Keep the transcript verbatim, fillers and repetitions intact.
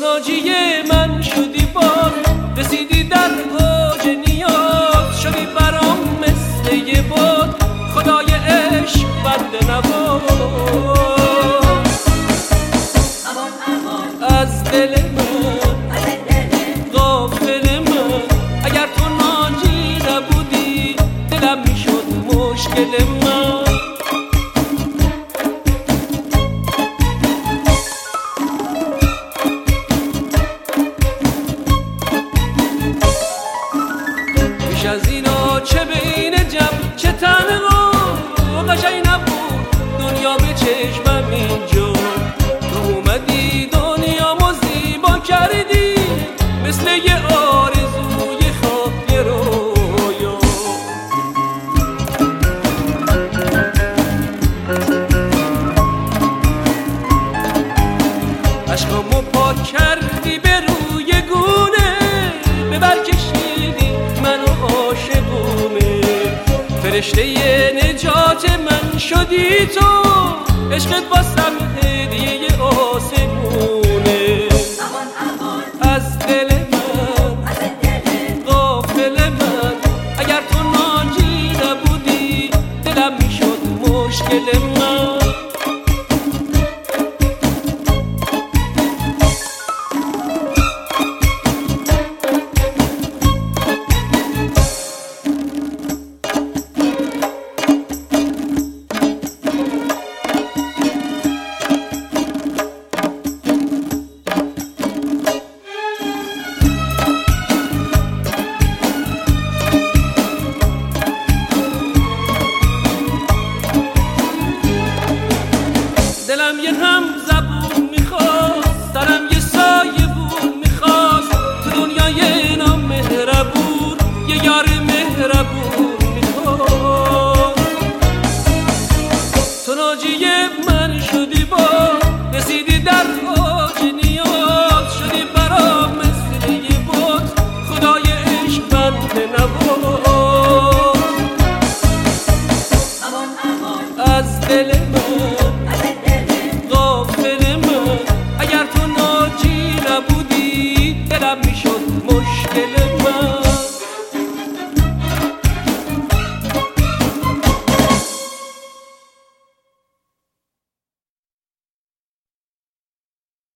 ناجی من شدی باز، رسیدی در اوج نیاز، شدی برام مثل یه باد، خدای عشق بنده نواز. از دل من غافل من، اگر تو ناجی نبودی دلم میشد مشکل من. بیش از اینا چه بین جمع چه تنها، قشنگ نبود دنیا به چشمم اینجا. تو اومدی دنیامو زیبا کردی، مثل یه آرزوی خواب یه رویا. عشقامو پاک کردی به روی گونه، ببر کشیدی منو عاشقونه. فرشته نجات من شدی تو، عشقت واسم هدیه آسمون.